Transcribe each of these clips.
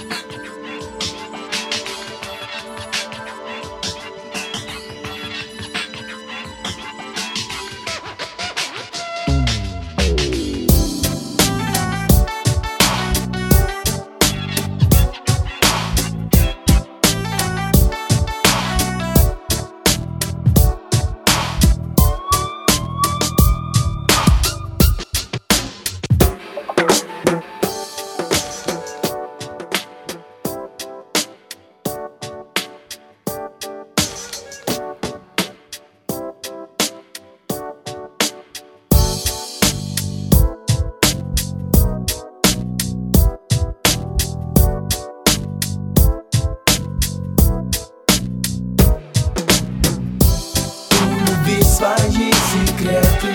Свои секреты,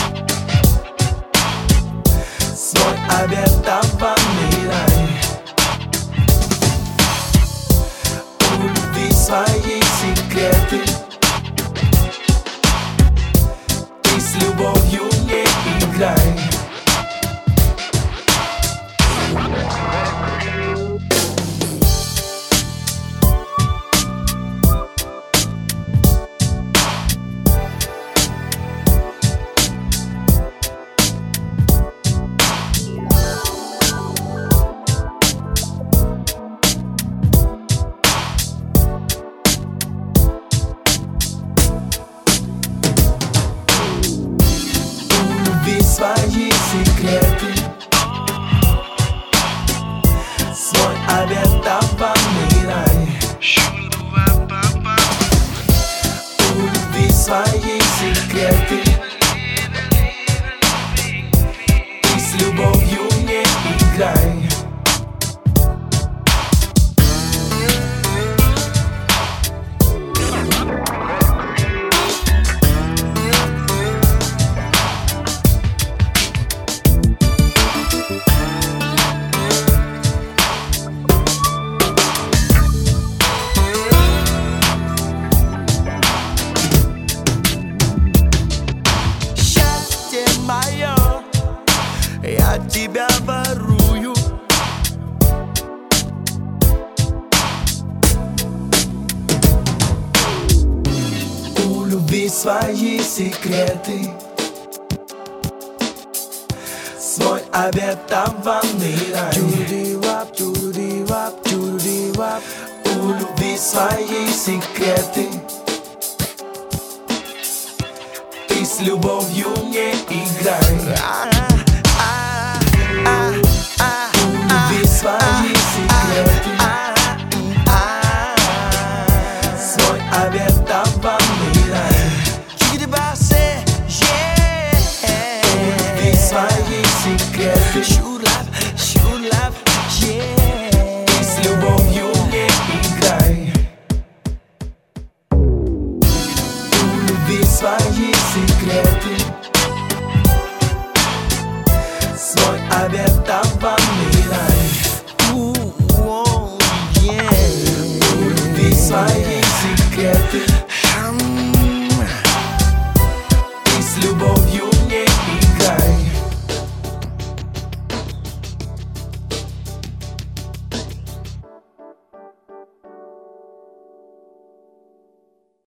свой обетованный рай. У любви свои секреты, ты с любовью не играй. Свои секреты, свой обетованный рай. У любви свои секреты, ты с любовью не играй. Я тебя ворую. У любви свои секреты, свой обетованный рай. У любви свои секреты, ты с любовью не играй. Свои секреты, свой обетованный рай. Улови свои секреты, ты с любовью не играй. Улови свои секреты, свой обетованный рай.